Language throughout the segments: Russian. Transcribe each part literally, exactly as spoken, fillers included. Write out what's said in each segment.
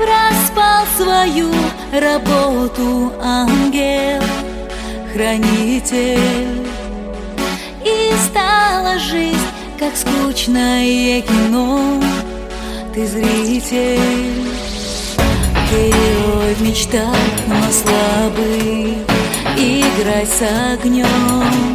проспал свою работу ангел-хранитель, и стала жизнь как скучное кино. Ты зритель, герой в мечтах, но слабый, играй с огнем.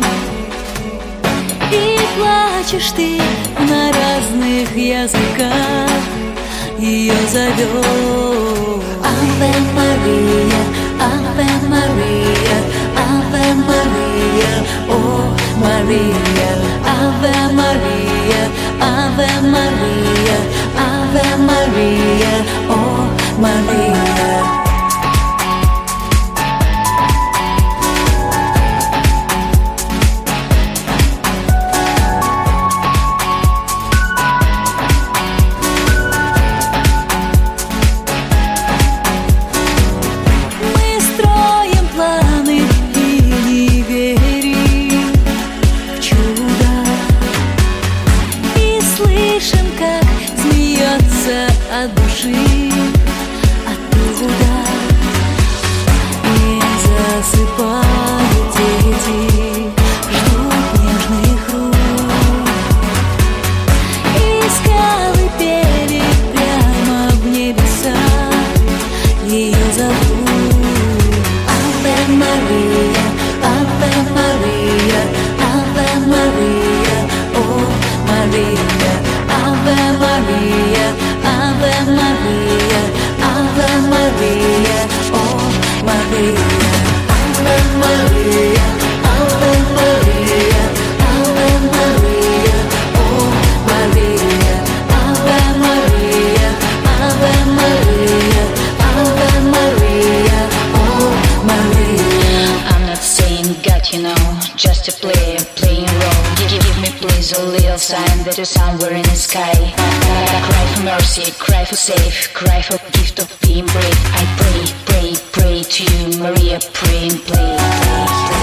И плачешь ты на разных языках, ее зовет. Аве Мария, Аве Мария, Аве Мария, о Мария. Аве Мария, Аве Мария, Аве Мария, о Мария. От души, оттуда не засыпают дети, ждут нежных рук. И скалы пели прямо в небеса, ее зовут. Аве Мария, Аве Мария, Аве Мария, о Мария. Аве Мария, Аве Мария, Аве Мария, о Мария. Аве Мария, Аве Мария, Аве Мария, о Мария. Аве Мария, Аве Мария, Аве Мария, о Мария. I'm not saying God, you know, just a player playing role. Give, give me please a little sign that you're somewhere in the sky. Cry for mercy, cry for safe, cry for gift of being brave. I pray, pray, pray to you, Maria, pray and play, play, play.